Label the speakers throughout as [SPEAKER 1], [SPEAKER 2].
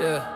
[SPEAKER 1] Yeah.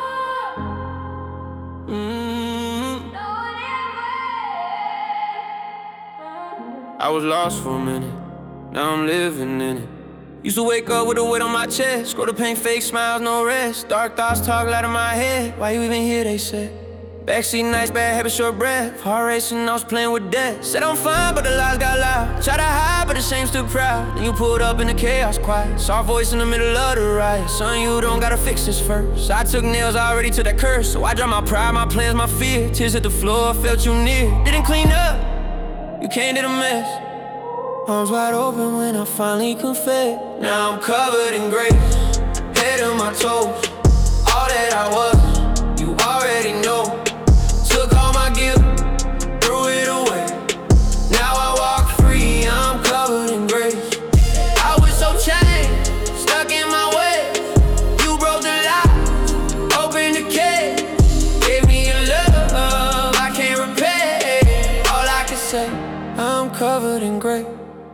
[SPEAKER 1] I was lost for a minute, now I'm living in it. Used to wake up with a weight on my chest, scroll the paint, fake smiles, no rest. Dark thoughts talk loud in my head, why you even here, they said. Backseat nights, bad habits, short breath. Heart racing, I was playing with death. Said I'm fine, but the lies got loud. Try to hide, but the shame still proud. Then you pulled up in the chaos quiet. Saw a voice in the middle of the riot. Son, you don't gotta fix this first. I took nails, I already took that curse. So I dropped my pride, my plans, my fear. Tears hit the floor, felt you near. Didn't clean up, you came to the mess. Arms wide open when I finally confess. Now I'm covered in grace, head on my toes. All that I was, you already know. Took all my guilt, threw it away. Now I walk free, I'm covered in grace. I was so chained, stuck in my way. You broke the lock, opened the cage. Gave me your love, I can't repay. All I can say, I'm covered in grace.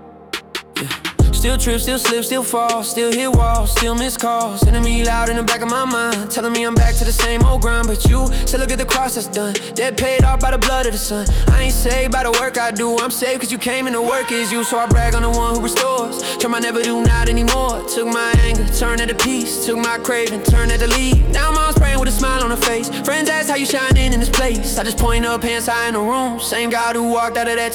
[SPEAKER 1] Still trip, still slip, still fall, still hit walls, still miss calls. Sending me loud in the back of my mind, telling me I'm back to the same old grind. But you said look at the cross that's done, debt paid off by the blood of the Son. I ain't saved by the work I do, I'm saved cause you came and the work is you. So I brag on the one who restores, turn my never do not anymore. Took my anger, turned it to peace, took my craving, turned it to leave. Now mom's praying with a smile on her face. Friends ask how you shining in this place. I just point up, hands high in the room. Same God who walked out of that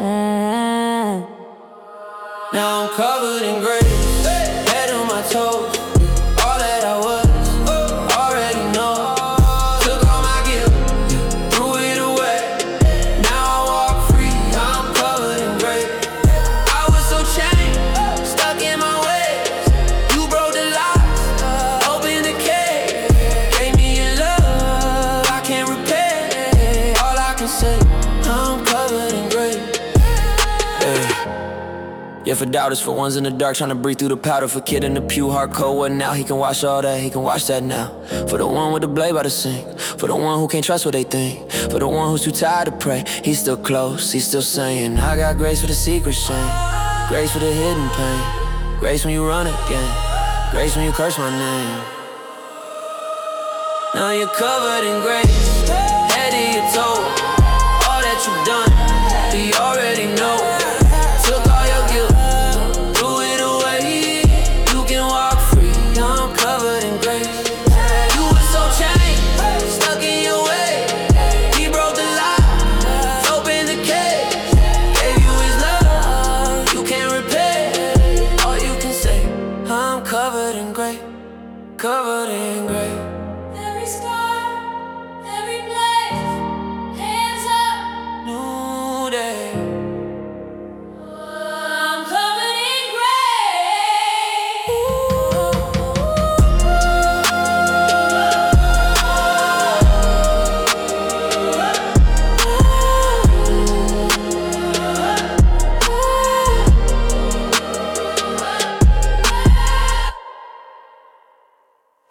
[SPEAKER 1] tomb. Now I'm covered in grace, head on my toes. All that I was, already know. Took all my guilt, threw it away. Now I walk free, I'm covered in grace. I was so chained, stuck in my ways. You broke the locks, opened the cage. Gave me your love, I can't repay. All I can say, I'm covered in grace. Yeah, for doubters, for ones in the dark trying to breathe through the powder. For kid in the pew, hardcore, what now? He can watch all that, he can watch that now. For the one with the blade by the sink, for the one who can't trust what they think, for the one who's too tired to pray. He's still close, he's still saying, I got grace for the secret shame, grace for the hidden pain, grace when you run again, grace when you curse my name. Now you're covered in grace, head to your toe. All that you've done, we already know. Took all your guilt, threw it away. You can walk free, I'm covered in grace. You were so chained, stuck in your way. He broke the lock, opened the cage. Gave you his love, you can't repay. All you can say, I'm covered in grace, covered in grace.